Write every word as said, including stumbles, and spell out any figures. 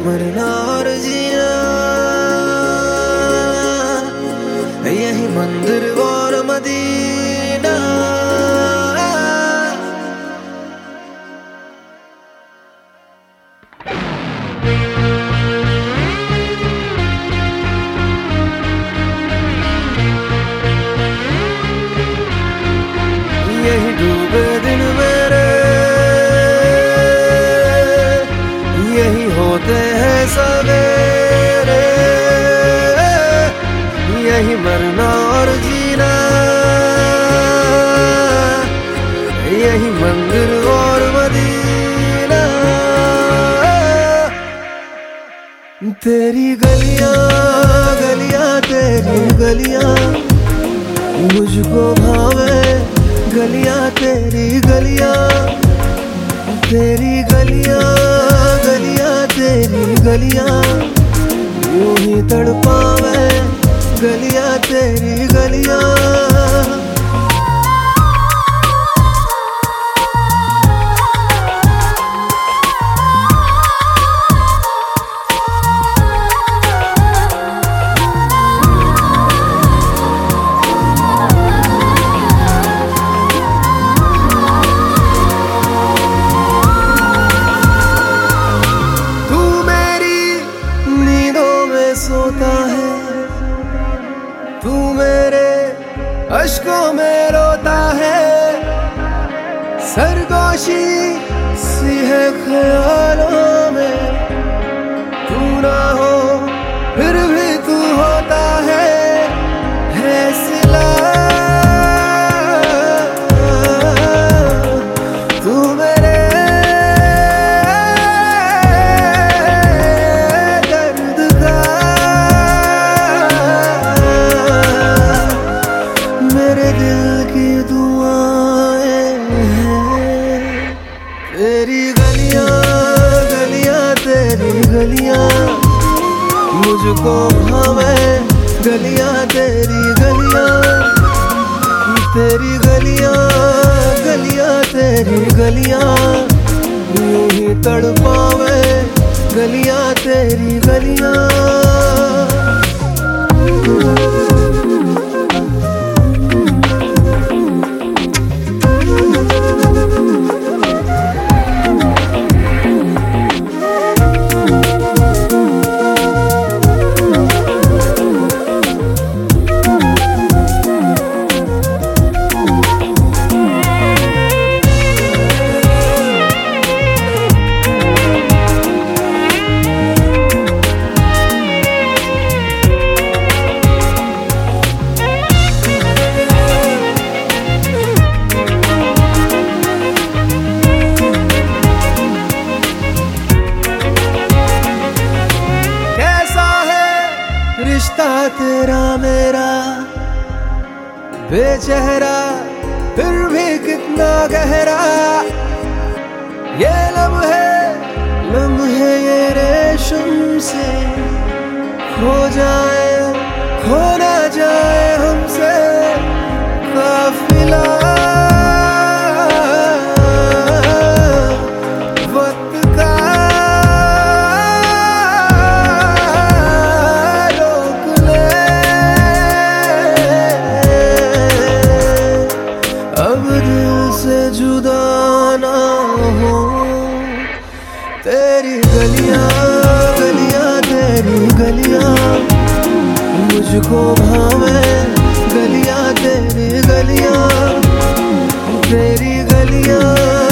मरना और जीना, यही मंदिर और मदीना। यही डूबे दिन मेरे, यही होते हैं सवेरे, यही मरना और जीना, यही मंदिर और मदीना। तेरी गलियां गलियां तेरी गलियां मुझको भावे, गलियां तेरी गलियां, तेरी गलियां गलियां तेरी गलियां यूं ही तड़पावे, गलियां तेरी गलियां। सोता है तू मेरे अश्कों में रोता है, सरगोशी सी है ख्यालों में, तू ना हो फिर भी तू होता है, है सिला तू मेरे तेरी गलियां गलियां तेरी गलियां मुझको भावे, गलियां तेरी गलियां, तेरी गलियां गलियां तेरी गलियां यूं ही तड़पावे, गलियां तेरी गलियां। रिश्ता तेरा मेरा बेचेहरा फिर भी कितना गहरा, ये लम्हे लम्हे ये रेशम से खो जाए खो ना जाए हमसे काफिला। जुदा ना हो तेरी गलियां गलियां तेरी गलियां मुझको भावे, गलियां तेरी गलियां, तेरी गलियां